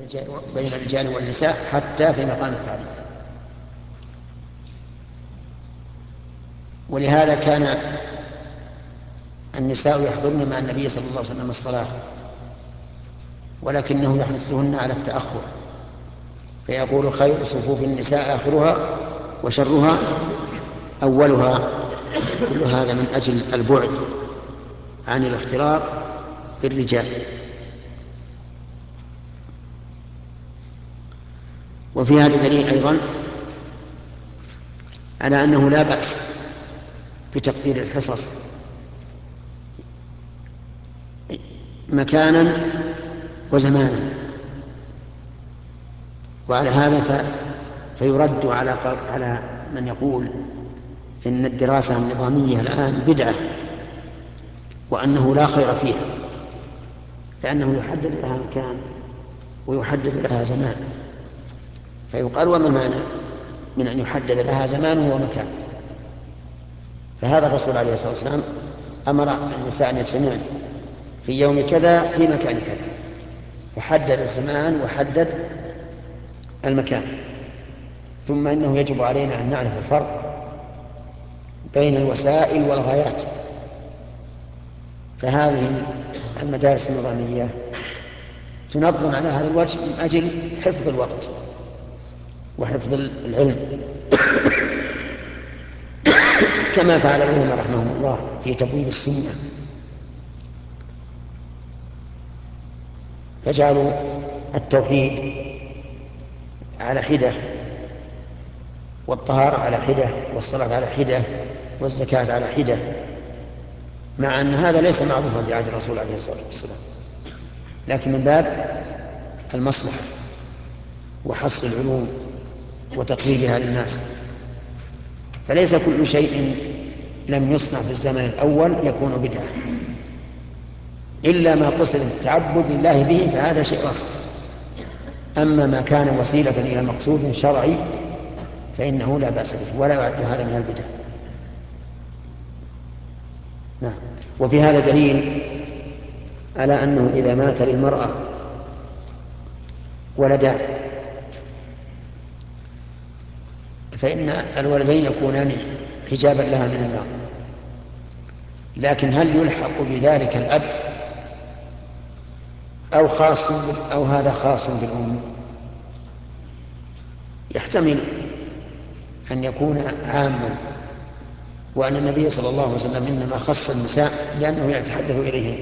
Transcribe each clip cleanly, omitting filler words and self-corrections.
بين الرجال والنساء حتى في مقام التعليم. ولهذا كان النساء يحضرن مع النبي صلى الله عليه وسلم الصلاة، ولكنه يحثهن على التأخر، فيقول: خير صفوف النساء آخرها وشرها أولها. كل هذا من أجل البعد عن الاختلاط بالرجال. وفي هذا دليل أيضا على أنه لا بأس بتقدير الحصص مكانا وزمانا. وعلى هذا فيرد على من يقول إن الدراسة النظامية الآن بدعة وأنه لا خير فيها، لأنه يحدد لها مكان ويحدد لها زمان. فيقال: وما المانع من أن يحدد لها زمان ومكان؟ فهذا الرسول عليه الصلاة والسلام أمر النساء أن يجتمعن في يوم كذا في مكان كذا، فحدد الزمان وحدد المكان. ثم إنه يجب علينا أن نعرف الفرق بين الوسائل والغايات. فهذه المدارس النظامية تنظم على هذا الوجه من أجل حفظ الوقت وحفظ العلم، كما فعل العلماء رحمهم الله في تبويب السنة، فجعلوا التوحيد على حدة، والطهارة على حدة، والصلاة على حدة، والزكاة على حدة، مع أن هذا ليس معروفا في عهد الرسول عليه الصلاة والسلام، لكن من باب المصلحة وحصر العلوم وتقريبها للناس. فليس كل شيء لم يصنع في الزمن الأول يكون بدعة، إلا ما قصد التعبد لله به، فهذا شيء آخر. أما ما كان وسيلة إلى مقصود شرعي فإنه لا بأس به، ولا يعد هذا من البدع. نعم. وفي هذا دليل على أنه إذا مات للمرأة ولدان فإن الولدين يكونان حجابا لها من النار. لكن هل يلحق بذلك الأب أو هذا خاص بالأم؟ يحتمل أن يكون عاما، وأن النبي صلى الله عليه وسلم إنما خص النساء لأنه يتحدث إليهن،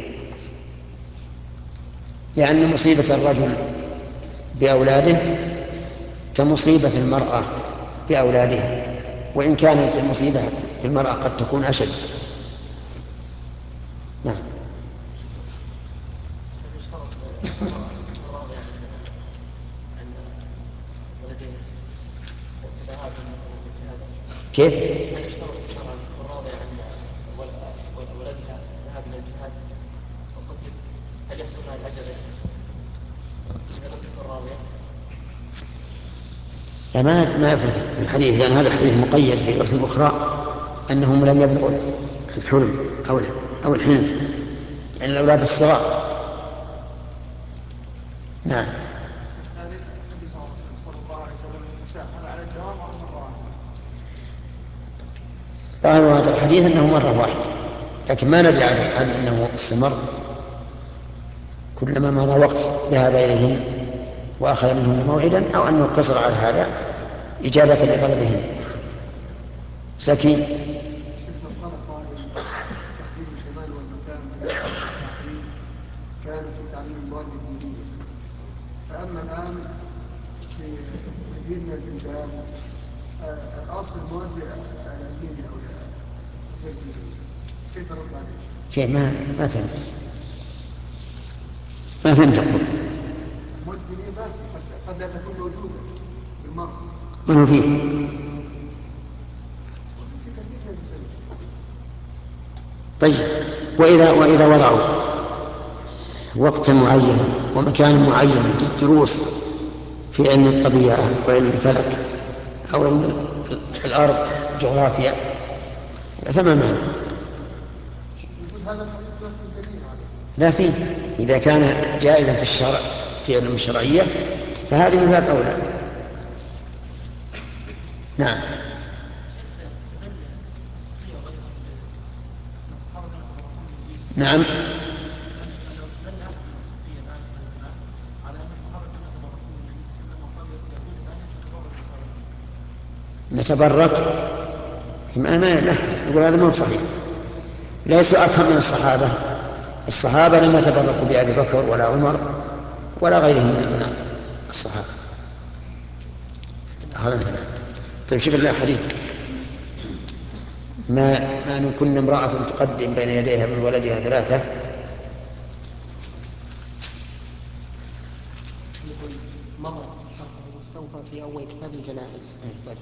لأن مصيبة الرجل بأولاده كمصيبة المرأة بأولادها، وإن كانت المصيبة بالمرأة قد تكون أشد. نعم. كيف؟ هل يحصل لها الأجر إذا لم تكن راضية؟ لا، ما يفرق في الحديث، لأن هذا الحديث مقيد في رواية أخرى أنهم لم يبلغوا الحلم أو الحنث، يعني الأولاد الصغار. نعم. النبي صلى الله عليه وسلم النساء هل على الدوام أو مرة واحدة؟ طبعا هذا الحديث أنه مرة واحدة، لكن ما ندري هل أنه استمر كلما مضى وقت ذهب إليهم وأخذ منهم موعدا، أو أنه اقتصر على هذا إجابة لطلبهم. زكي. قال قائل: تحديد الزمان والمكان في التعليم كان في تعليم المواد الدينية، فأما الآن في كثير من البلدان أصل المواد العلمية أو غير دينية، كيف نرد عليه؟ كيف؟ ما فهمت. ما فهمت أقول. المواد الدينية ما في، قد لا تكون موجودة بالمرة. وأنه فيه. طيب، وإذا وضعوا وقتا معينا ومكان معين للدروس في علم الطبيعة وعلم الفلك أو علم الأرض جغرافيا، فما معنى؟ لا، فيه إذا كان جائزا في الشرع في علم الشرعية فهذه من باب أولى. نعم. نعم. نتبرك ما يقول هذا مو صحيح، ليسوا أفهم من الصحابة. الصحابة لم يتبركوا بأبي بكر ولا عمر ولا غيرهم من الصحابة. هذا طيب شوف الله حديث ما أن كن امرأة تقدم بين يديها من ولدها 3. مضى شرحه المستوفى في أول كتاب الجنائز. طيب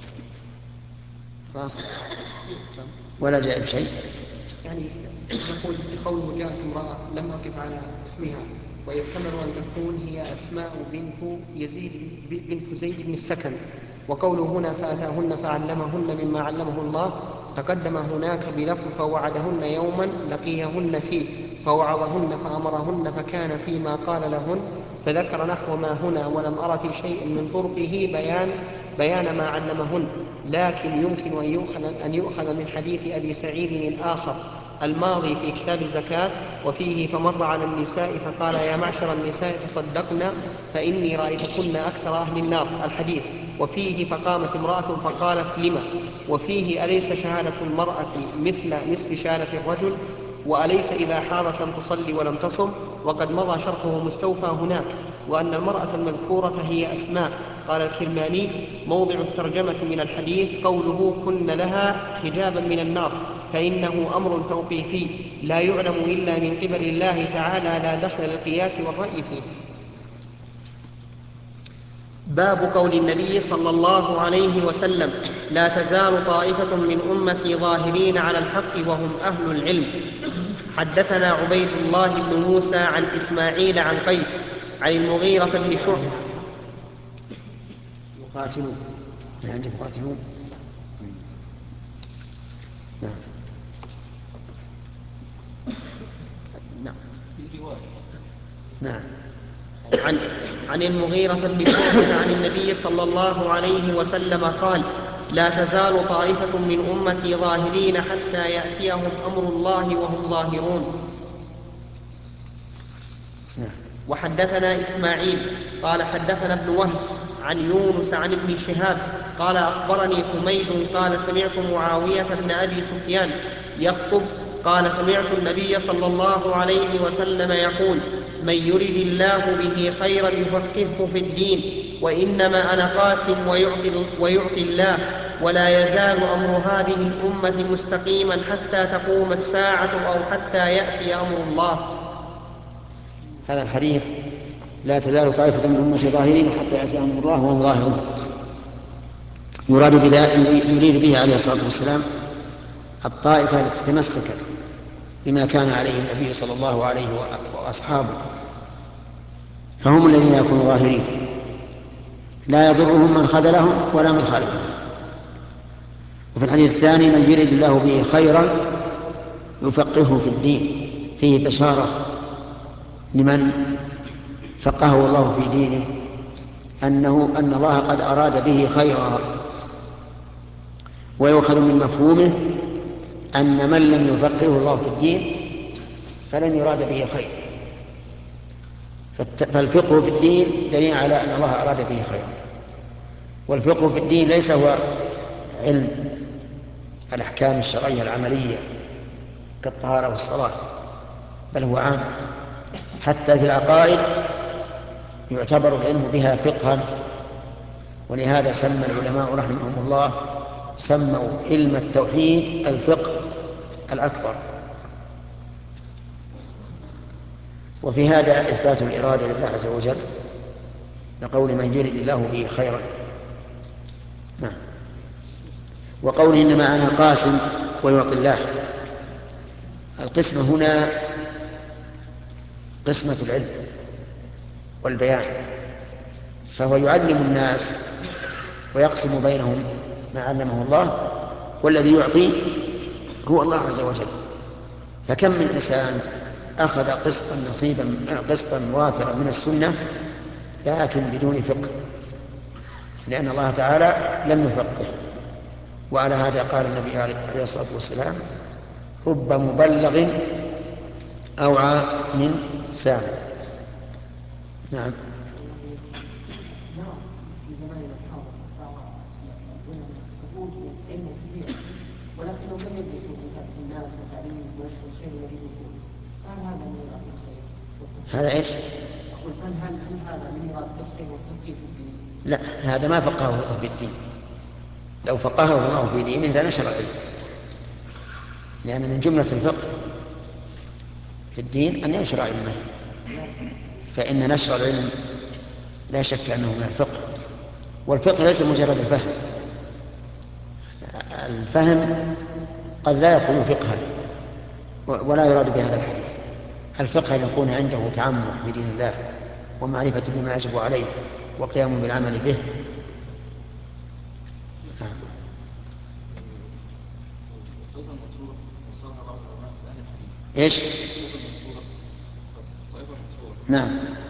ولا جاء بشيء. يعني يقول قوله جاءت امرأة لم أقف على اسمها، ويحتمل أن تكون هي أسماء بنت زيد بن السكن. وقوله هنا فأتاهن فعلمهن مما علمه الله تقدم هناك بلفظ فوعدهن يوما لقيهن فيه فوعظهن فأمرهن فكان فيما قال لهن، فذكر نحو ما هنا ولم أر في شيء من طرقه بيان ما علمهن. لكن يمكن أن يؤخذ من حديث أبي سعيد الآخر الماضي في كتاب الزكاة وفيه فمر على النساء فقال يا معشر النساء تصدقن فإني رأيتكن أكثر أهل النار الحديث، وفيه فقامت امرأة فقالت لما، وفيه أليس شهادة المرأة مثل نصف شهادة الرجل، وأليس إذا حاضت لم تصلي ولم تصم، وقد مضى شرحه مستوفى هناك. وأن المرأة المذكورة هي أسماء. قال الكرماني موضع الترجمة من الحديث قوله كن لها حجابا من النار، فإنه أمر توقيفي لا يعلم إلا من قبل الله تعالى لا دخل للقياس والرأي فيه. باب قول النبي صلى الله عليه وسلم لا تزال طائفة من أمتي ظاهرين على الحق وهم أهل العلم. حدثنا عبيد الله بن موسى عن إسماعيل عن قيس عن المغيرة بن شعبة. يقاتلون يعني يقاتلون. نعم. عن المغيرة بن شعبة عن النبي صلى الله عليه وسلم قال لا تزال طائفة من أمتي ظاهرين حتى يأتيهم أمر الله وهم ظاهرون. وحدثنا إسماعيل قال حدثنا ابن وهب عن يونس عن ابن شهاب قال أخبرني حميد قال سمعت معاوية بن أبي سفيان يخطب قال سمعت النبي صلى الله عليه وسلم يقول من يرد الله به خيرا يفقهه في الدين، وإنما أنا قاسم ويعطي الله، ولا يزال أمر هذه الأمة مستقيما حتى تقوم الساعة أو حتى يأتي أمر الله. هذا الحديث لا تزال طائفة من أمتي ظاهرين حتى يأتي أمر الله وهم ظاهرون يريد به عليه الصلاة والسلام الطائفة التي تمسكت بما كان عليه النبي صلى الله عليه وأصحابه، فهم الذين يكونوا ظاهرين لا يضرهم من خذلهم ولا من خالفهم. وفي الحديث الثاني من يريد الله به خيرا يفقهه في الدين، فيه بشارة لمن فقهه الله في دينه أن الله قد أراد به خيرا. ويؤخذ من مفهومه أن من لم يفقهه الله في الدين فلن يراد به خير، فالفقه في الدين دليل على أن الله أراد به خيرا. والفقه في الدين ليس هو علم الأحكام الشرعية العملية كالطهارة والصلاة، بل هو عام. حتى في العقائد يعتبر العلم بها فقها، ولهذا سمى العلماء رحمهم الله سموا علم التوحيد الفقه الأكبر. وفي هذا إثبات الإرادة لله عز وجل لقول من يريد الله به خيرا. نعم. وقوله إنما أنا قاسم ويعطي الله، القسمة هنا قسمة العلم والبيان، فهو يعلم الناس ويقسم بينهم ما علمه الله، والذي يعطي هو الله عز وجل. فكم من إنسان أخذ قسطا وافرا من السنة لكن بدون فقه، لأن الله تعالى لم يفقه. وعلى هذا قال النبي عليه الصلاة والسلام: رب مبلغ أوعى من سامع. نعم. في زماننا الحاضر علم كثير، ولكنهم لم يدرسوا في الناس وتعليم ونشر الشيء الذي يقول. هل هذا من إرادة الخير؟ هذا ايش؟ أقول هل هذا من إرادة الخير والتفقيه في الدين؟ لا، هذا ما فقهه في الدين. لو فقهه الله في دينه لنشر العلم، لأن من جملة الفقه في الدين أن ينشر علمه، فإن نشر العلم لا شك أنه من الفقه. والفقه ليس مجرد الفهم، الفهم قد لا يكون فقها ولا يراد بهذا الحديث. الفقه أن يكون عنده تعمق في دين الله ومعرفة بما يجب عليه وقيام بالعمل به. ايش؟ نعم.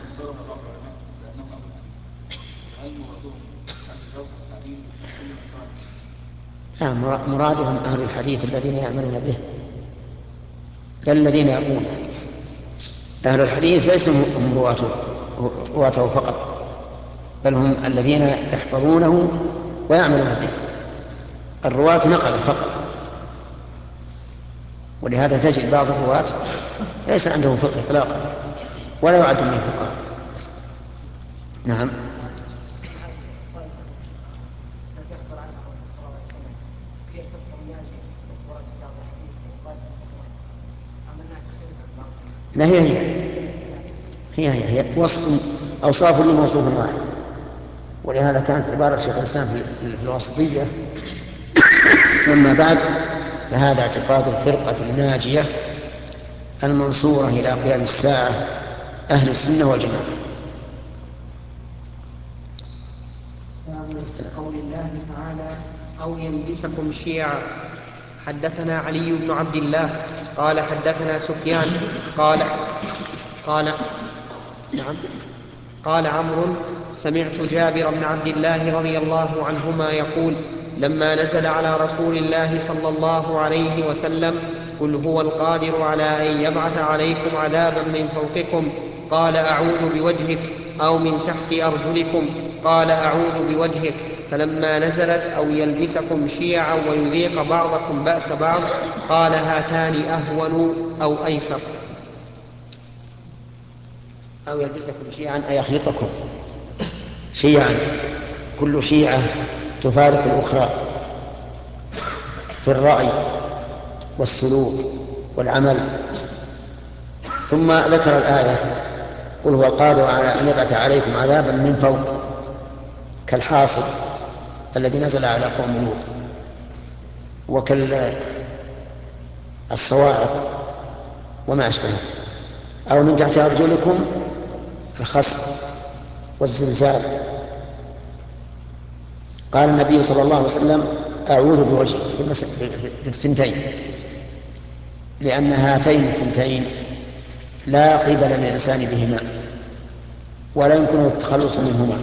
مرادهم أهل الحديث الذين يعملون به، لا الذين يرونه. أهل الحديث ليسوا هم رواته فقط، بل هم الذين يحفظونه ويعملون به. الرواة نقل فقط، ولهذا تجد بعض الرواة ليس عنده فقه إطلاقا ولا يعد من الفقهاء. نعم. لا، هي أوصاف لموصوف واحد. ولهذا كانت عبارة شيخ الإسلام في الواسطية: أما بعد فهذا اعتقاد الفرقة الناجية المنصورة إلى قيام الساعة، أهل السنة والجماعة. قول الله تعالى: أو يلبسكم شيعا. حدثنا علي بن عبد الله قال حدثنا سفيان قال عمرو: سمعت جابر بن عبد الله رضي الله عنهما يقول: لما نزل على رسول الله صلى الله عليه وسلم: قل هو القادر على أن يبعث عليكم عذابا من فوقكم، قال: أعوذ بوجهك، أو من تحت أرجلكم، قال: أعوذ بوجهك. فلما نزلت: أو يلبسكم شيعا ويذيق بعضكم بأس بعض، قال: هاتان أهون أو أيسر. أو يلبسكم شيعا أي يخلطكم شيعا، كل شيعة تفارق الأخرى في الرأي والسلوك والعمل. ثم ذكر الآية: قل هو القادر على أن يبعث عليكم عذابا من فوق، كالحاصب الذي نزل على قوم لوط، وكالصواعق وما أشبهه. أو من تحت أرجلكم الخسف والزلزال. قال النبي صلى الله عليه وسلم: أعوذ بوجهك في الثنتين، لأن هاتين الثنتين لا قبل للإنسان بهما ولا يمكن التخلص منهما،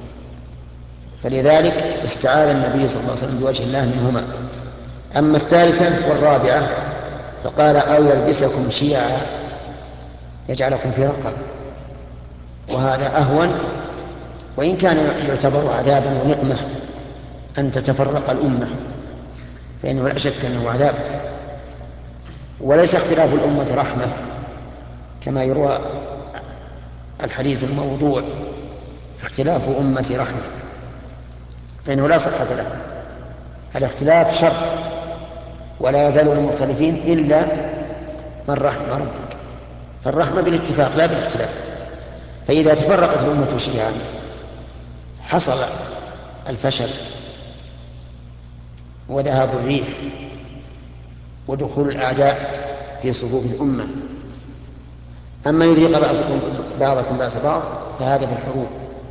فلذلك استعاذ النبي صلى الله عليه وسلم بوجه الله منهما. أما الثالثة والرابعة فقال: أو يلبسكم شيعا يجعلكم في رقة، وهذا أهون، وإن كان يعتبر عذابا ونقمة أن تتفرق الأمة، فإنه لا شك أنه عذاب. وليس اختلاف الأمة رحمة كما يروى الحديث الموضوع: اختلاف أمتي رحمة، فإنه لا صحة له. الاختلاف شر، ولا يزالون مختلفين إلا من رحم ربك، فالرحمة بالاتفاق لا بالاختلاف. فإذا تفرقت الأمة شيعا حصل الفشل وذهاب الريح ودخول الأعداء في صفوف الأمة. أما يذيق بعضكم بأس بعض فهذا بالحروب،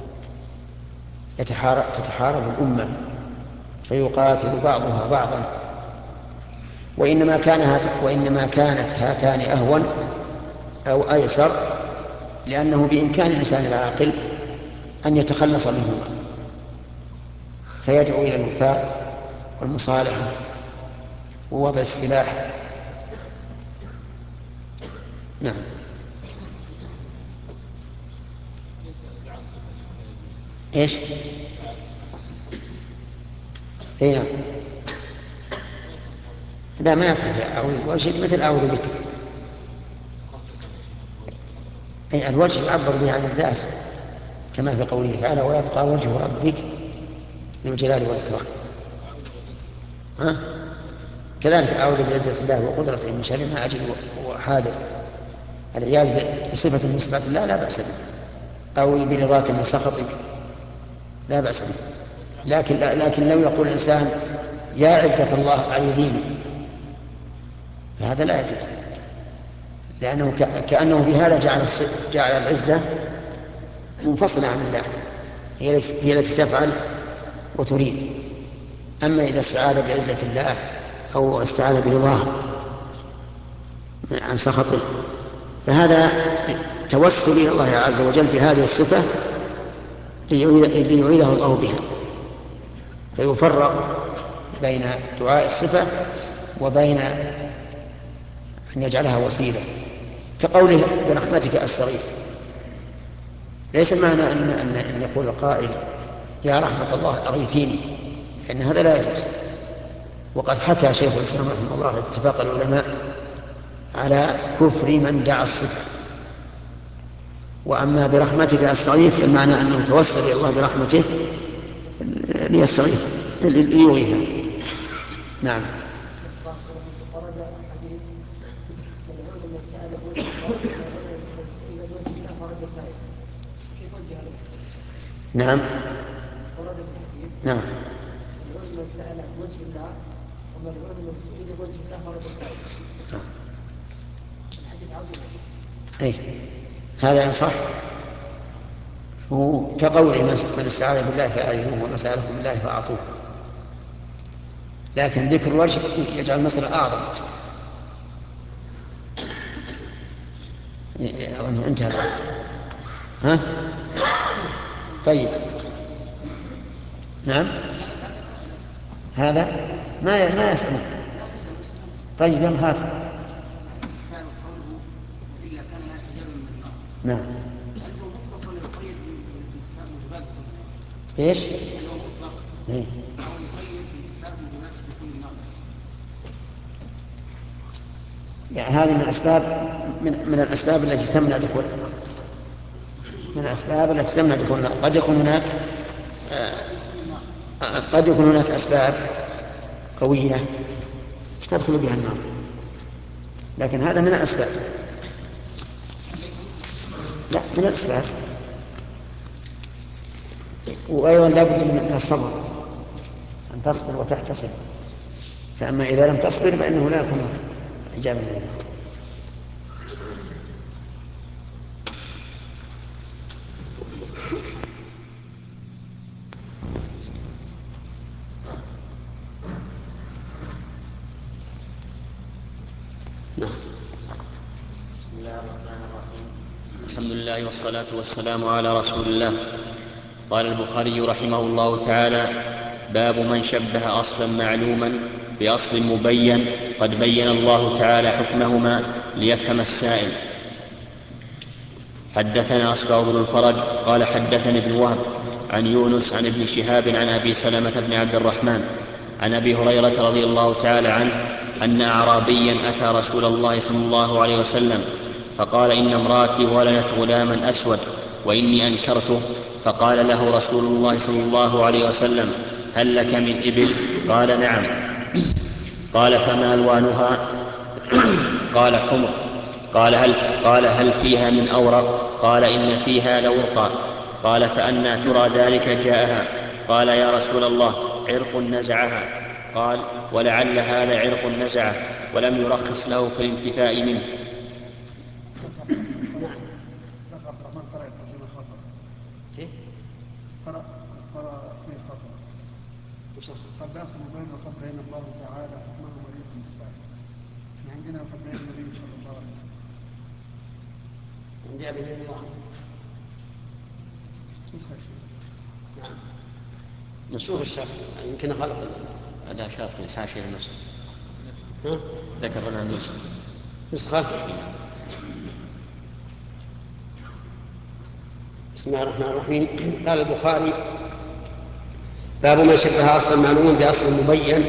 تتحارب الأمة فيقاتل بعضها بعضا. وإنما كانت هاتان أهون أو أيسر، لأنه بإمكان الإنسان العاقل أن يتخلص منهما، فيدعو إلى الوفاق والمصالحة ووضع السلاح. نعم. ايش؟ اي نعم. لا ما يصح الوجه مثل أعوذ بك. أي الوجه يعبر به عن الذات كما في قوله تعالى ويبقى وجه ربك ذو الجلال والإكرام. كذلك أعوذ بعزة الله وقدرته من شر ما أجد وحاذر. العياذ بصفة من صفات الله لا بأس به، أو برضاك من سخطك لا بأس به. لكن لو يقول الإنسان يا عزة الله أعيذيني فهذا لا يجوز، لأنه كأنه بهذا جعل العزة منفصلة عن الله، هي التي تفعل وتريد. أما إذا استعاذ بعزة الله أو استعاذ برضاه عن سخطه فهذا توسل إلى الله عز وجل بهذه الصفة ليعيذه الله بها، فيفرق بين دعاء الصفة وبين أن يجعلها وسيلة، كقوله برحمتك أستغيث. ليس معنى أن يقول القائل يا رحمة الله أغيثيني، لأن هذا لا يجوز. وقد حكى شيخ الإسلام رحمه الله اتفاق العلماء على كفر من دعا الصفة. وأما برحمتك أستغيث فالمعنى أنه توسل إلى الله برحمته ليستغيث ليغيثه. نعم. نعم. نعم. من سأل وجه الله وملعون من سئل وجه الله فرد السائل. الحديث عظيم. هذا إن صح هو كقول من استعاذ بالله فأعينوه وما سألكم بالله فأعطوه، لكن ذكر الوجه يجعل المسألة أعظم. أظن انتهى الوقت. طيب. نعم. هذا ما يسأل. طيب يلا هات. نعم. ايش؟ يعني هذه من الأسباب من الأسباب التي تمنع دخول النار. قد يكون هناك أسباب قوية تدخل بها النار، لكن هذا من الأسباب. لا من الأسباب. وأيضا لا بد من الصبر، أن تصبر وتحتسب. فأما إذا لم تصبر فإنه لا يكون إجابة منه. بسم الله الرحمن الرحيم. الحمد لله والصلاة والسلام على رسول الله. قال البخاري رحمه الله تعالى: باب من شبه أصلا معلوما بأصل مبين قد بين الله تعالى حكمهما ليفهم السائل. حدثنا أصبغ بن الفرج قال حدثني ابن وهب عن يونس عن ابن شهاب عن أبي سلمة بن عبد الرحمن عن أبي هريرة رضي الله تعالى عنه أن أعرابيا أتى رسول الله صلى الله عليه وسلم فقال: إن امرأتي ولدت غلاما أسود وإني أنكرته. فقال له رسول الله صلى الله عليه وسلم: هل لك من إبل؟ قال: نعم. قال: فما ألوانها؟ قال: حمر. قال: هل فيها من أورق؟ قال: إن فيها لورقا. قال: فأنى ترى ذلك جاءها؟ قال: يا رسول الله، عرق نزعها. قال: ولعل هذا عرق نزعه ولم يرخص له في الانتفاء منه. قد أصل بين وقد بين الله تعالى حكمه وليكم السائل. عندنا قد بين النبي صلى الله عليه وسلم. عندي أبي الله. نصوص الشرح يمكن غلط. لا شرح الحاشية للنسخ. ذكر لنا نسخة. بسم الله الرحمن الرحيم. قال البخاري: باب ما شبه أصلا معلوم بأصل مبين،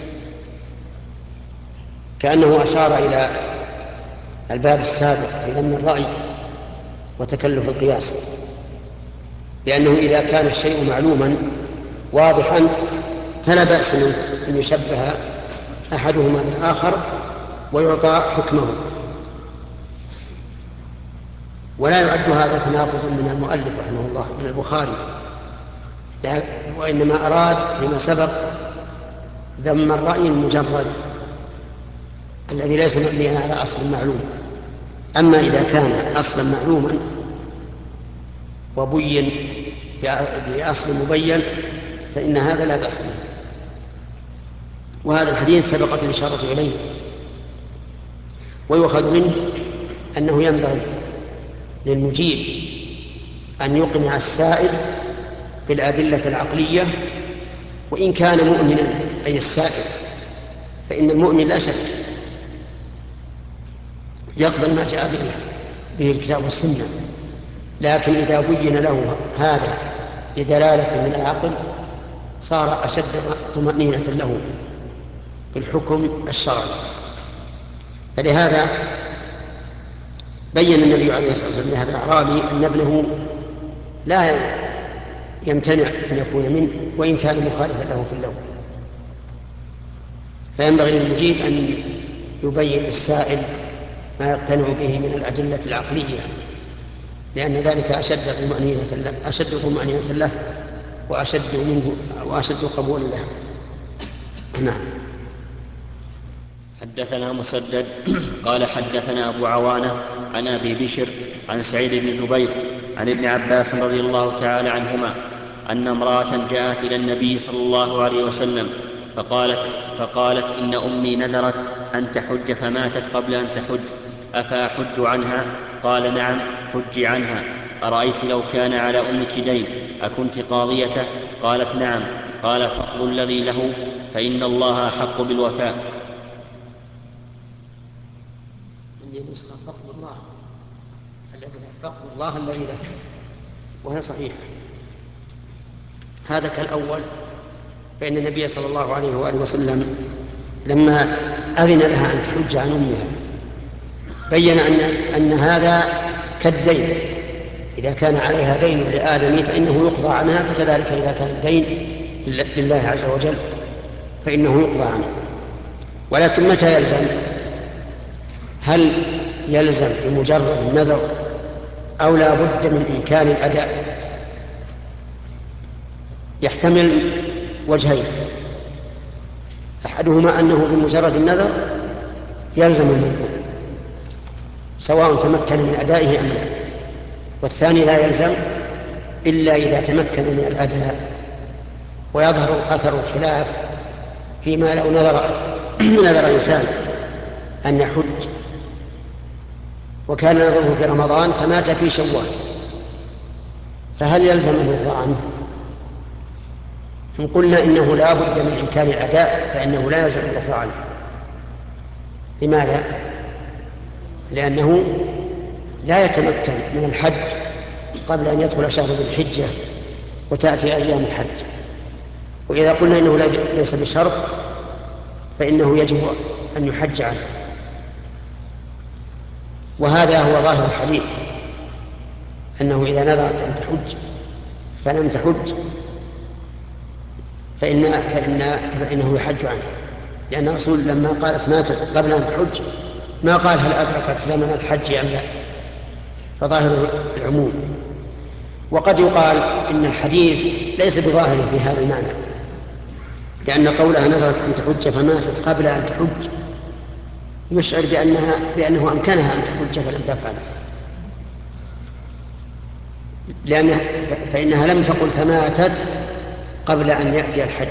كأنه أشار إلى الباب السابق في ذم الرأي وتكلف القياس، لأنه إذا كان الشيء معلوما واضحا فلا بأس أن يشبه أحدهما بالآخر ويعطى حكمه، ولا يعد هذا تناقض من المؤلف رحمه الله من البخاري، وإنما أراد فيما سبق ذم الرأي المجرد الذي ليس مبنيا على أصل معلوم. أما إذا كان أصلا معلوما وبين بأصل مبين فإن هذا لا بأس به. وهذا الحديث سبقت الإشارة إليه، ويؤخذ منه أنه ينبغي للمجيب أن يقنع السائل بالأدلة العقلية وإن كان مؤمنا، أي السائل، فإن المؤمن لا شك يقبل ما جاء به الكتاب والسنة، لكن إذا بين له هذا بدلالة من العقل صار أشد طمأنينة له بالحكم الشرعي. فلهذا بين النبي عليه الصلاة والسلام لهذا الأعرابي أن ابنه لا يمتنع أن يكون منه وإن كان مخالفا له في اللون، فينبغي للمجيب أن يبين للسائل ما يقتنع به من الأدلة العقلية، لأن ذلك أشد طمأنينة له وأشد قبول له. نعم. حدثنا مسدد قال حدثنا أبو عوانة عن أبي بشر عن سعيد بن جبير عن ابن عباس رضي الله تعالى عنهما أن امرأة جاءت إلى النبي صلى الله عليه وسلم فقالت إن أمي نذرت أن تحج فماتت قبل أن تحج، أفأحج عنها؟ قال: نعم، حجي عنها. أرأيت لو كان على أمك دين أكنت قاضيته؟ قالت: نعم. قال: فاقض الذي له فإن الله أحق بالوفاء. فقد الله الذي لك، وهي صحيحة. هذا كالأول، فإن النبي صلى الله عليه وآله وسلم لما أذن لها أن تحج عن أمها بين أن هذا كالدين، إذا كان عليها دين لآدم فإنه يقضى عنها، فكذلك إذا كان الدين لله عز وجل فإنه يقضى عنه. ولكن متى يلزم؟ هل يلزم بمجرد النذر أو لا بد من إمكان الأداء؟ يحتمل وجهين: أحدهما أنه بمجرد النذر يلزم المنذور سواء تمكن من أدائه أم لا، والثاني لا يلزم إلا إذا تمكن من الأداء. ويظهر أثر الخلاف فيما لو نذر إنسان أن يحج وكان نذره في رمضان فمات في شوال، فهل يلزم الرضا عنه؟ إن قلنا إنه لا بد من إمكان الأداء فإنه لا يلزم الرضا عنه. لماذا؟ لأنه لا يتمكن من الحج قبل أن يدخل شهر ذي الحجة وتأتي أيام الحج. وإذا قلنا إنه ليس بشرط فإنه يجب أن يحج عنه. وهذا هو ظاهر الحديث، أنه إذا نذرت أن تحج فلم تحج فإنه يحج عنه، لأن الرسول لما قالت ماتت قبل أن تحج ما قال هل أدركت زمن الحج أم لا، فظاهر العموم. وقد يقال إن الحديث ليس بظاهر في هذا المعنى، لأن قولها نذرت أن تحج فماتت قبل أن تحج يشعر بأنه أمكنها أن تحج فلم تفعل، فإنها لم تقل فماتت قبل أن يأتي الحج.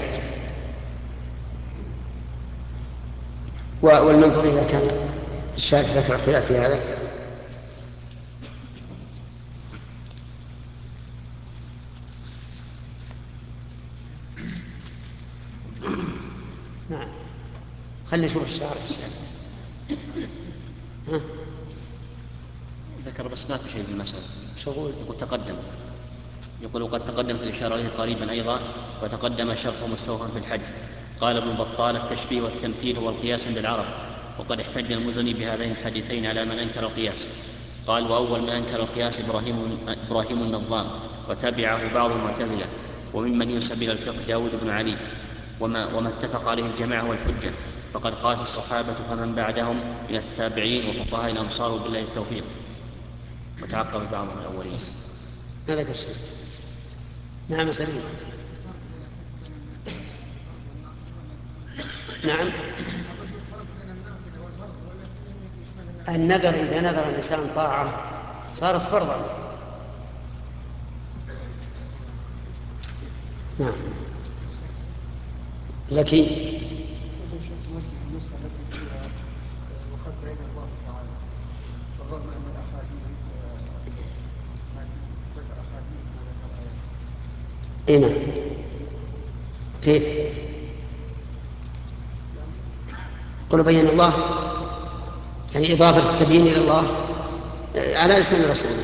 ولننظر إذا كان الشارح ذكر خلاف في هذا. خلنا نشوف الشارع. ها؟ ذكر بس ما في شيء في المسألة. شغول. يقول تقدم، يقول وقد تقدم في الإشارة إليه قريبا أيضا، وتقدم شرحه مستوفى في الحج. قال ابن بطال: التشبيه والتمثيل هو القياس عند العرب، وقد احتج المزني بهذين الحديثين على من أنكر القياس. قال: وأول من أنكر القياس إبراهيم النظام، وتبعه بعض المعتزلة، وممن ينسب إلى الفقه داود بن علي. وما اتفق عليه الجماعة هو الحجة، فقد قاس الصحابة فمن بعدهم من التابعين وفقهاء الأمصار، وبالله التوفيق. وتعقب بعضهم الأولين. هذا كل شيء. نعم سليم. نعم. النذر إذا نذر الإنسان طاعة صارت فرضا. نعم. زكي. وقد بين الله تعالى بالرغم ان الاحاديث ذكر احاديث ما ذكر ايات. اي نعم. كيف؟ قل بين الله يعني إضافة التبيين إلى الله على لسان رسوله.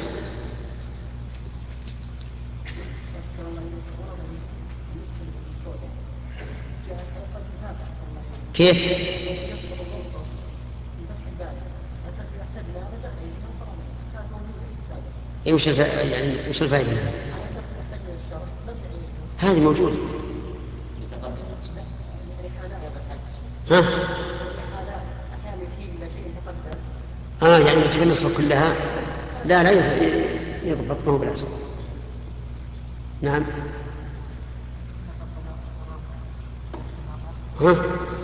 كيف؟ وش يعني وش الفائدة؟ هذه موجودة. ها؟ يعني نجيب النصف كلها؟ لا يضبط، ما هو بالأصل. نعم. ها؟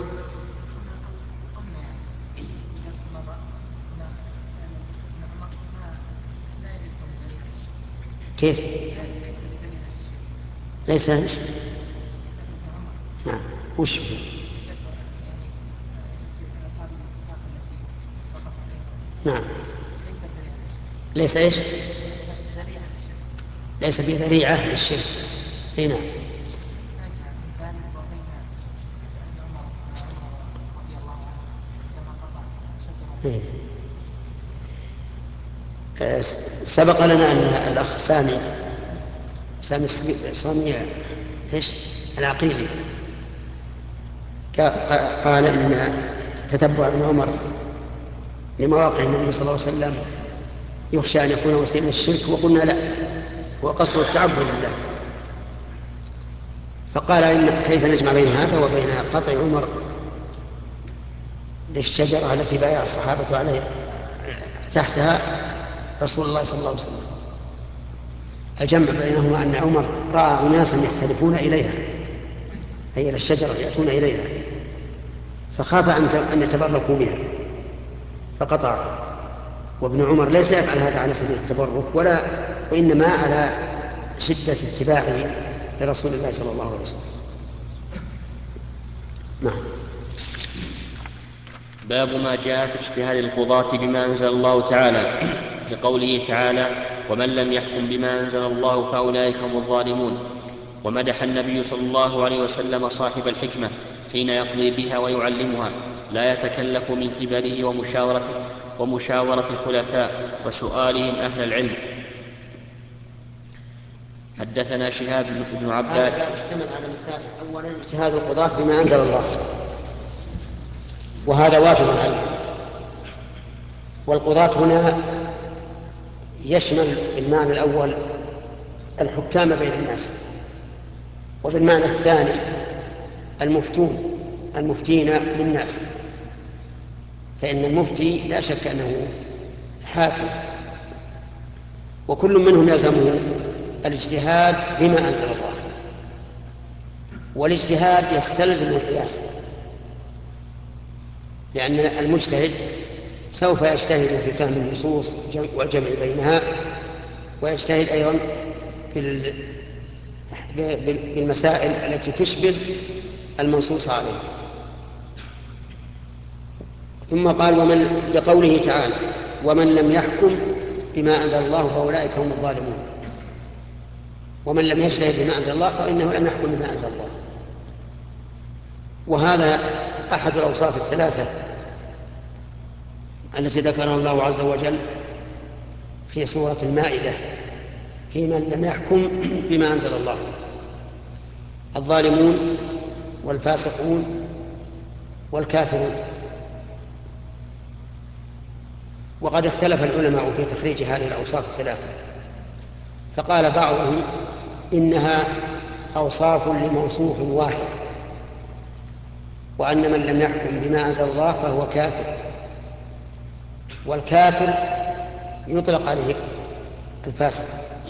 كيف؟ ليس. نعم. وش؟ نعم. ليس ايش؟ ليس بذريعة للشرك. هنا. سبق لنا أن الأخ سامي ايش العقيلي قال إن تتبع ابن عمر لمواقع النبي صلى الله عليه وسلم يخشى أن يكون وسيلة الشرك، وقلنا لا، هو قصد التعبد لله. فقال إن كيف نجمع بين هذا وبين قطع عمر للشجرة التي بايع الصحابة عليه تحتها رسول الله صلى الله عليه وسلم. الجمع بينهما أن عمر رأى أناسا يختلفون إليها، أي إلى الشجرة يأتون إليها، فخاف أن يتبركوا بها فقطعها. وابن عمر ليس يفعل هذا على سبيل التبرك وإنما على شدة اتباعه لرسول الله صلى الله عليه وسلم. نعم. باب ما جاء في اجتهاد القضاة بما أنزل الله تعالى، لقوله تعالى: ومن لم يحكم بما أنزل الله فأولئك هم الظالمون. ومدح النبي صلى الله عليه وسلم صاحب الحكمة حين يقضي بها ويعلمها، لا يتكلف من قبله ومشاورة الخلفاء وسؤالهم أهل العلم. حدثنا شهاب بن عباد. هذا اشتمل على مسائل. أولا اجتهاد القضاة بما أنزل الله، وهذا واجب عليه. والقضاة هنا يشمل بالمعنى الأول الحكام بين الناس، وبالمعنى الثاني المفتين للناس، فإن المفتي لا شك أنه حاكم، وكل منهم يلزمه الاجتهاد بما أنزل الله. والاجتهاد يستلزم القياس، لأن المجتهد سوف يجتهد في فهم النصوص والجمع بينها، ويجتهد أيضا بالمسائل التي تشبه المنصوص عليه. ثم قال لقوله تعالى: ومن لم يحكم بما أنزل الله فأولئك هم الظالمون. ومن لم يجتهد بما أنزل الله فإنه لم يحكم بما أنزل الله. وهذا أحد الأوصاف الثلاثة التي ذكرها الله عز وجل في سورة المائدة في من لم يحكم بما أنزل الله: الظالمون والفاسقون والكافرون. وقد اختلف العلماء في تخريج هذه الأوصاف الثلاثة، فقال بعضهم إنها أوصاف لموصوف واحد، وأن من لم يحكم بما أنزل الله فهو كافر، والكافر يطلق عليه الفاسق،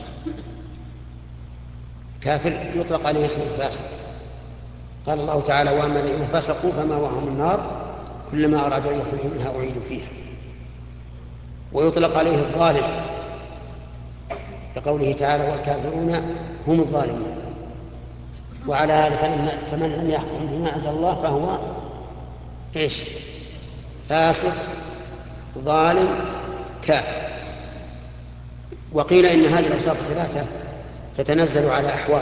كافر يطلق عليه اسم الفاسق. قال الله تعالى: وأما الذين فسقوا فمأواهم النار كلما أرادوا أن يخرجوا منها أعيدوا فيها. ويطلق عليه الظالم كقوله تعالى: والكافرون هم الظالمون. وعلى هذا فمن لم يحكم بما أنزل الله فهو إيش؟ فاسق ظالم كافر. وقيل إن هذه الأوصاف الثلاثة تتنزل على أحوال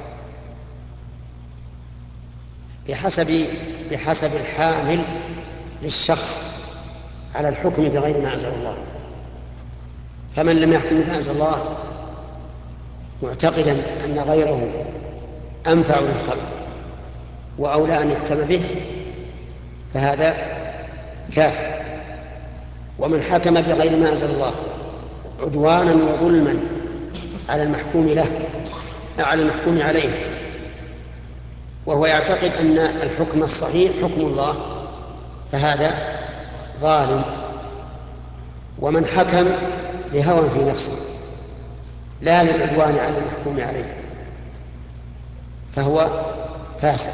بحسب الحامل للشخص على الحكم بغير ما أنزل الله. فمن لم يحكم بما أنزل الله معتقدا أن غيره أنفع للخلق وأولى أن يحكم به فهذا كافر. ومن حكم بغير ما أنزل الله عدوانا وظلما على المحكوم له على المحكوم عليه، وهو يعتقد أن الحكم الصحيح حكم الله، فهذا ظالم. ومن حكم لهوى في نفسه لا للعدوان على المحكوم عليه فهو فاسق.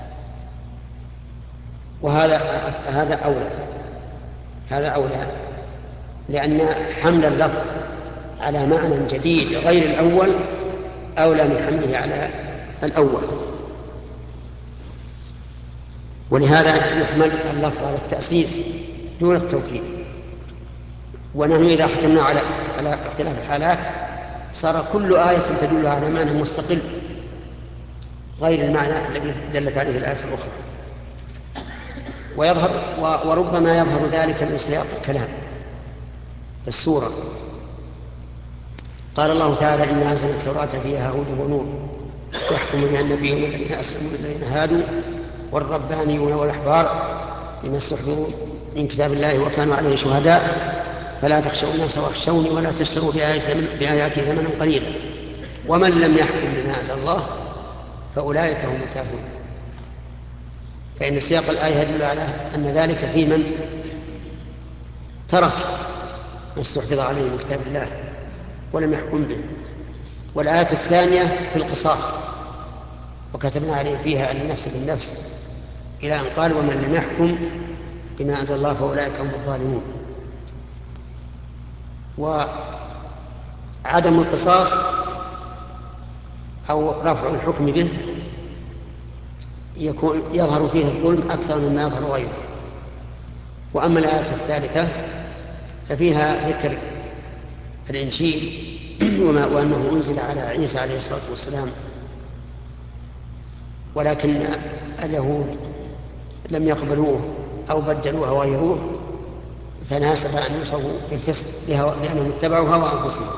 هذا أولى لأن حمل اللفظ على معنى جديد غير الأول أولى من حمله على الأول. ولهذا يحمل اللفظ على التأسيس دون التوكيد. ونحن إذا حكمنا على اختلاف الحالات صار كل آية تدل على معنى مستقل غير المعنى الذي دلت عليه الآية الأخرى. وربما يظهر ذلك من سياق الكلام في السورة. قال الله تعالى: إنا أنزلنا التوراة فيها هدى ونور يحكم بها النبيون الذين أسلموا للذين هادوا والربانيون والأحبار بما استحفظوا من كتاب الله وكانوا عليه شهداء فلا تخشوا الناس واخشوني ولا تشتروا بآياتي ثمنا قليلا ومن لم يحكم بما أنزل الله فأولئك هم الكافرون. فإن سياق الآية يدل على أن ذلك في من ترك ما استحفظ عليه من كتاب الله ولم يحكم به. والآية الثانية في القصاص: وكتبنا عليه فيها أن النفس بالنفس إلى أن قال: ومن لم يحكم بما أنزل الله فأولئك هم الظالمون. وعدم القصاص أو رفع الحكم به يظهر فيه الظلم أكثر مما يظهر غيره. وأما الآية الثالثة ففيها ذكر الإنجيل وأنه أنزل على عيسى عليه الصلاة والسلام، ولكن اليهود لم يقبلوه أو بدلوه وغيروه فناسب أن يوصفوا بالفسق لأنهم اتبعوا هوى أنفسهم.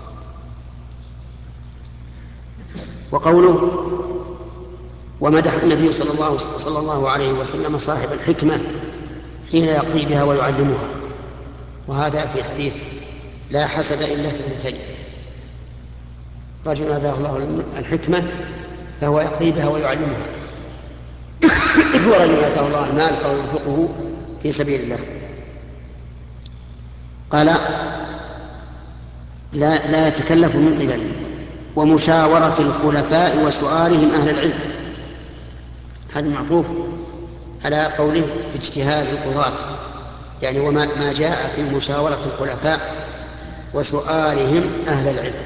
وقوله: ومدح النبي صلى الله عليه وسلم صاحب الحكمة حين يقضي بها ويعلمها. وهذا في حديث: لا حسد إلا في اثنتين: رجل آتاه الله الحكمة فهو يقضي بها ويعلمها، ورجل آتاه الله المال فهو ينفقه في سبيل الله. قال: لا يتكلف من قبله. ومشاورة الخلفاء وسؤالهم أهل العلم، هذا معطوف على قوله في اجتهاد القضاة، يعني وما جاء في مشاورة الخلفاء وسؤالهم أهل العلم.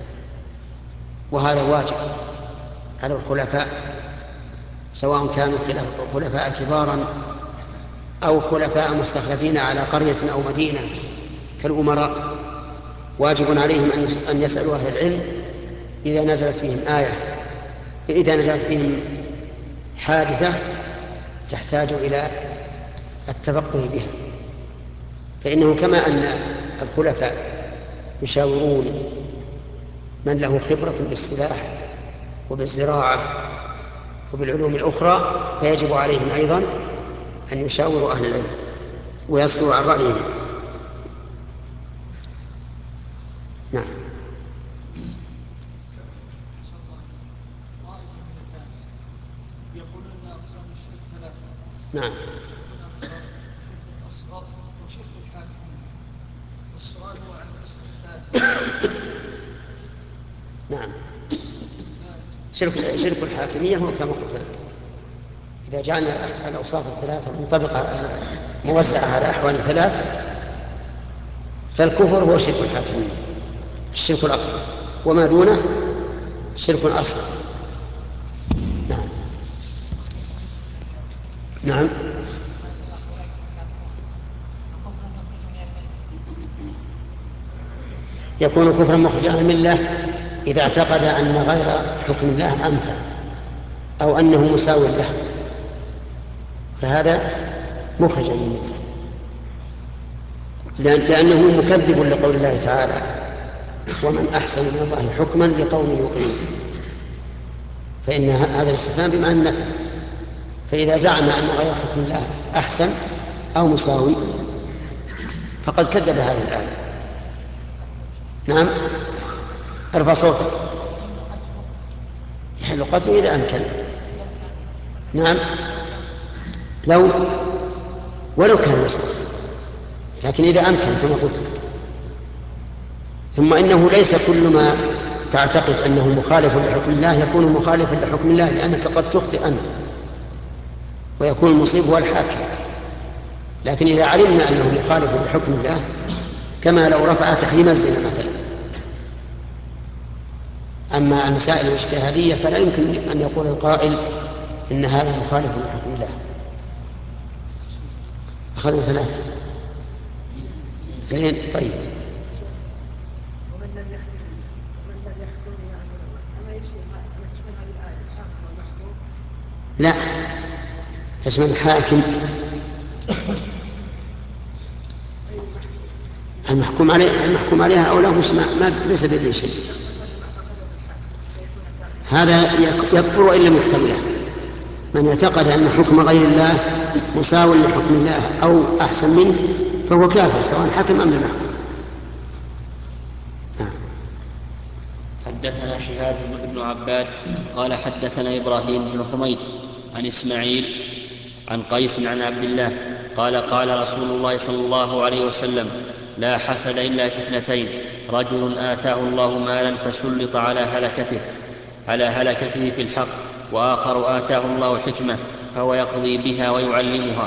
وهذا واجب على الخلفاء سواء كانوا خلفاء كبارا أو خلفاء مستخلفين على قرية أو مدينة كالأمراء. واجب عليهم أن يسألوا أهل العلم إذا نزلت بهم آية، إذا نزلت بهم حادثة تحتاج إلى التفقه بها، فإنه كما أن الخلفاء يشاورون من له خبرة بالسلاح وبالزراعة وبالعلوم الأخرى، فيجب عليهم أيضا أن يشاوروا أهل العلم ويصلوا عن رأيهم. نعم. نعم. الأصغر وشرك الحاكمين، والسؤال هو عن القسم الثالث. نعم. شرك الحاكمية هو كما قلت لك، إذا جعلنا الأوصاف الثلاثة منطبقة موزعة على أحوال ثلاث، فالكفر هو شرك الحاكمية، الشرك الأكبر، وما دونه شرك أصغر. نعم. نعم. يكون كفرا مخرجا عن الملة إذا اعتقد أن غير حكم الله أنفع أو أنه مساو له، فهذا مخرج عن الملة، لأنه مكذب لقول الله تعالى: ومن أحسن من الله حكما لقوم يوقنون، فإن هذا الاستفهام بمعنى النفي، فإذا زعم أن غير حكم الله أحسن أو مساوي فقد كذب هذه الآية. نعم. ارفع صوتك. يحل قتله إذا أمكن. نعم. ولو كان مسلم، لكن إذا أمكن كما قلت لك. ثم إنه ليس كل ما تعتقد أنه مخالف لحكم الله يكون مخالفا لحكم الله، لأنك قد تخطئ أنت ويكون المصيب هو الحاكم. لكن إذا علمنا أنه مخالف لحكم الله، كما لو رفع تحريم الزنا مثلا. أما المسائل الاجتهادية فلا يمكن أن يقول القائل إن هذا مخالف لحكم الله. أخذنا 3 2. طيب. لا، تشمل الحاكم المحكوم عليها أو له ما ليس بيده شيء، هذا يكفر وإن لم يحكم له. من اعتقد أن حكم غير الله مساو لحكم الله أو أحسن منه فهو كافر سواء حكم أم لم يحكم. حدثنا شهاب بن عباد قال حدثنا إبراهيم بن حميد عن إسماعيل عن قيس عن عبد الله قال قال رسول الله صلى الله عليه وسلم: لا حسد إلا في 2: رجل آتاه الله مالا فسلط على هلكته في الحق، وآخر آتاه الله حكمة فهو يقضي بها ويعلمها.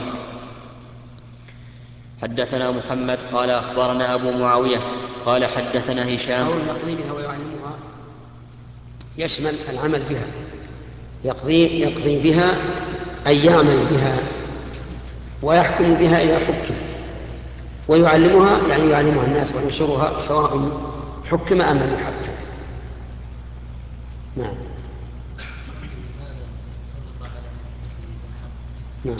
حدثنا محمد قال أخبرنا أبو معاوية قال حدثنا هشام. قول يقضي بها ويعلمها يشمل العمل بها، يقضي بها أي يعمل بها، ويحكم بها إذا حكم، ويعلمها يعني يعلمها الناس وينشرها سواء حكم أم لم يحكم. نعم. نعم.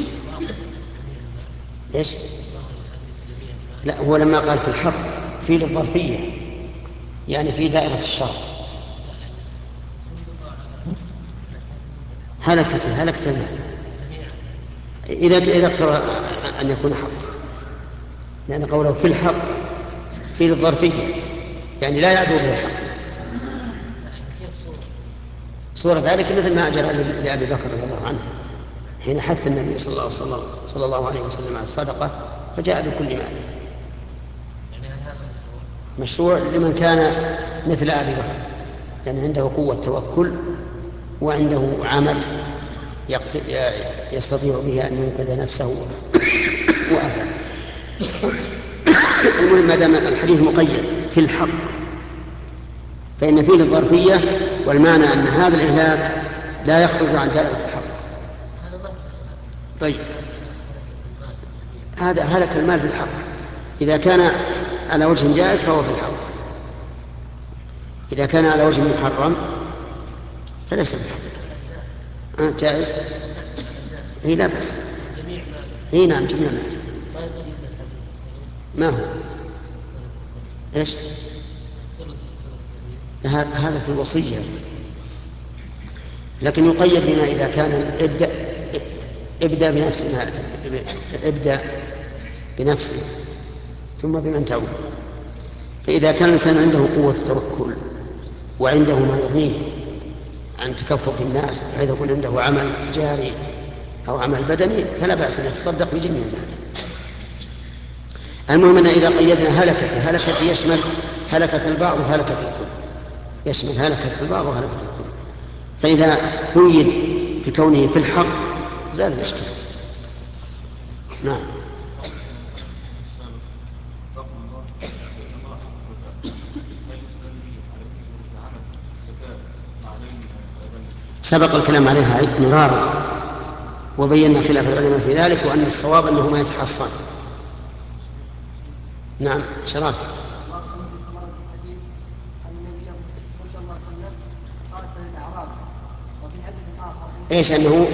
إيش؟ لا، هو لما قال في الحق في الظرفية يعني في دائرة الشر. هلكة المال إذا اقتضى أن يكون حقا، لأن قوله في الحق في الظرفية يعني لا يعدو به الحق. صورة ذلك مثل ما أجرى لأبي بكر رضي الله عنه حين حث النبي صلى الله عليه وسلم على الصدقة فجاء بكل ماله. مشروع لمن كان مثل أبي بكر، يعني عنده قوة توكل وعنده عمل يستطيع به أن ينقذ نفسه وأهله. المهم ما دام الحديث مقيد في الحق فإن فيه الظرفية، والمعنى أن هذا الإهلاك لا يخرج عن دائرة الحق. طيب، هذا هلك المال في الحق إذا كان على وجه جائز فهو في الحق، إذا كان على وجه محرم فليس في الحق. جائز؟ لا بأس. اي نعم جميع ماله. ما هو ايش هذا في الوصية، لكن يقيد بما إذا كان ابدأ بنفسه، ابدأ بنفسه ثم بمن تعود. فإذا كان الإنسان عنده قوة التوكل وعنده ما يغنيه عن تكفف الناس بحيث يكون عنده عمل تجاري أو عمل بدني فلا بأس أن يتصدق بجميع المال. المهم أن إذا قيدنا هلكة يشمل هلكة البعض وهلكة الكل، يشمل هلكة البعض وهلكة الكل. فإذا قيد بكونه في الحق زال الإشكال. نعم. سبق الكلام عليها مرارا وبينا خلاف العلماء في ذلك، وأن الصواب أنه ما يتحصن. نعم شرف. ايش انه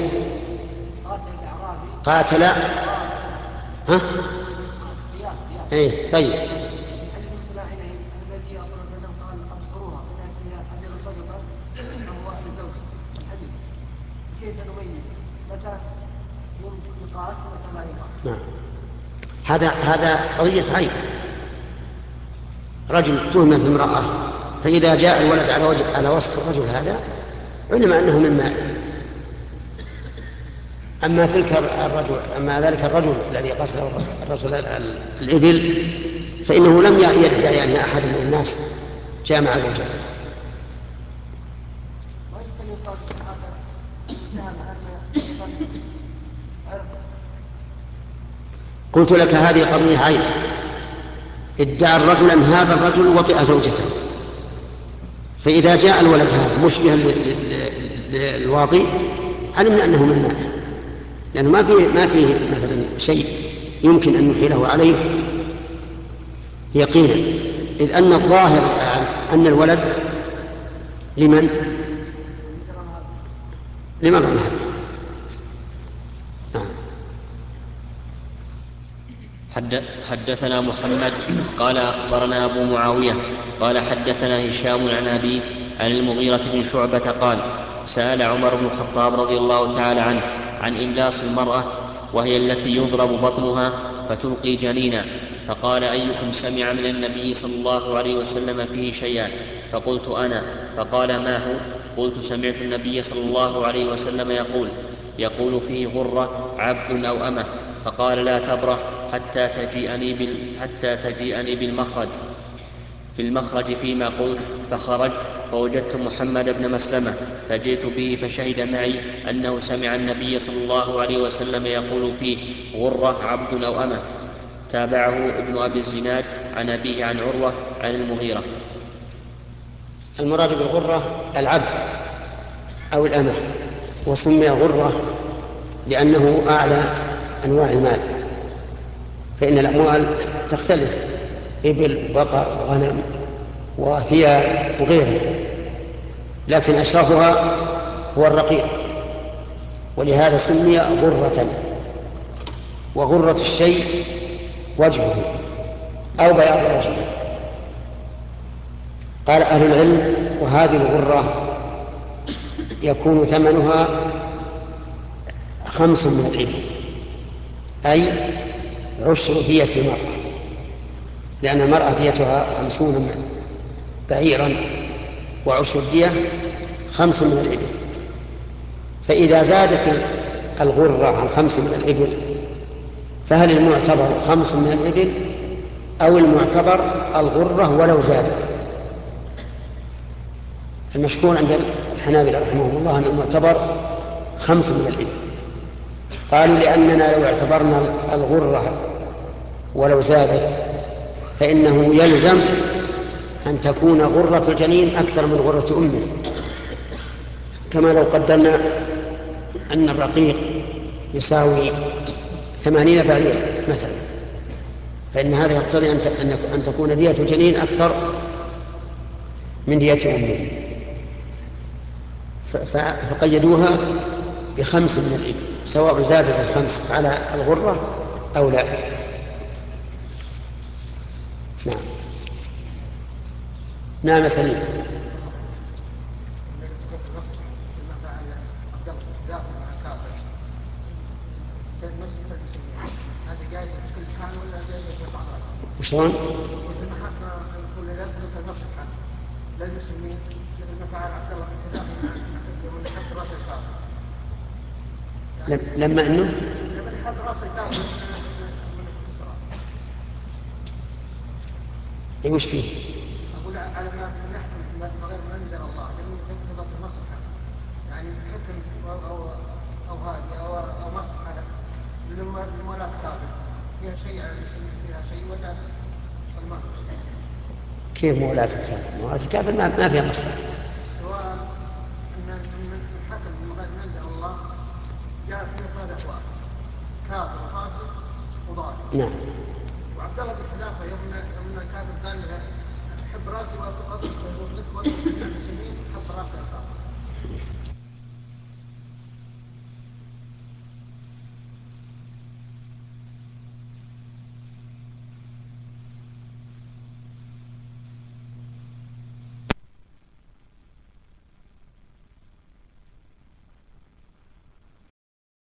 قاتل ها اي طيب نعم. هذا قضية عيب. رجل تهم في امرأة، فإذا جاء الولد على وصف الرجل هذا علم أنه من ماء. أما ذلك الرجل الذي قتله الرجل الإبل فإنه لم يدعي أن أحد من الناس جامع زوجته. قلت لك هذه قضية عيب. ادعى الرجل أن هذا الرجل وطئ زوجته، فإذا جاء الولد هذا مشبها للواطئ علمنا أنه من ماء، لأنه ما فيه مثلا شيء يمكن أن نحيله عليه يقينا، إذ أن الظاهر الآن أن الولد لمن رمى هذا. حدثنا محمد قال أخبرنا أبو معاوية قال حدثنا هشام عن أبيه عن المغيرة بن شعبة قال سأل عمر بن الخطاب رضي الله تعالى عنه عن إملاص المرأة وهي التي يضرب بطنها فتلقي جنينا، فقال أيكم سمع من النبي صلى الله عليه وسلم فيه شيئا؟ فقلت أنا. فقال ما هو؟ قلت سمعت النبي صلى الله عليه وسلم يقول فيه غرة عبد أو أمة. فقال لا تبرح حتى تجيئني بالمخرج في المخرج فيما قلت. فخرجت فوجدت محمد بن مسلمة فجئت به فشهد معي أنه سمع النبي صلى الله عليه وسلم يقول فيه غرة عبد أو أمة. تابعه ابن أبي الزناد عن أبيه عن عروة عن المغيرة. المراد بالغرة العبد أو الأمة، وسمي غرة لأنه أعلى أنواع المال، فإن الأموال تختلف، إبل بقر غنم وثياب وغيرها، لكن أشرفها هو الرقيق، ولهذا سمي غرة. وغرة الشيء وجهه أو بياض وجهه. قال أهل العلم وهذه الغرة يكون ثمنها 5 من الإبل، أي عشر دية المرأة، لأن المرأة ديتها 50 بعيرا وعشر الدية 5 من الإبل. فإذا زادت الغرة عن 5 من الإبل فهل المعتبر 5 من الإبل أو المعتبر الغرة ولو زادت؟ المشهور عند الحنابلة رحمهم الله أن المعتبر 5 من الإبل. قالوا لأننا لو اعتبرنا الغرة ولو زادت فإنه يلزم أن تكون غرة الجنين أكثر من غرة أمه، كما لو قدرنا أن الرقيق يساوي 80 بعير مثلا، فإن هذا يقتضي أن تكون دية الجنين أكثر من دية أمه، فقيدوها ب5 من الإبل. سواء زادت الخمس على الغرة أو لا. نعم. نعم سليم. وشلون؟ لما انه اي وش فيه؟ اقول على ما يحكم غير ما انزل الله لانه يقتضى المصلحه يعني حكم او هذه او مصلحه للمولاة الكافر فيها شيء على المسلمين فيها شيء ولا المرء. كيف مولاة الكافر؟ مولاة الكافر ما فيها مصلحة. سواء ان الحكم من غير ما انزل الله جاء فيه ثلاث احوال كافر وفاسق وضال. نعم. وعبد الله بن حذافه يوم الكافر قال له حب راسي واطلق المسلمين حب راسي اصابه.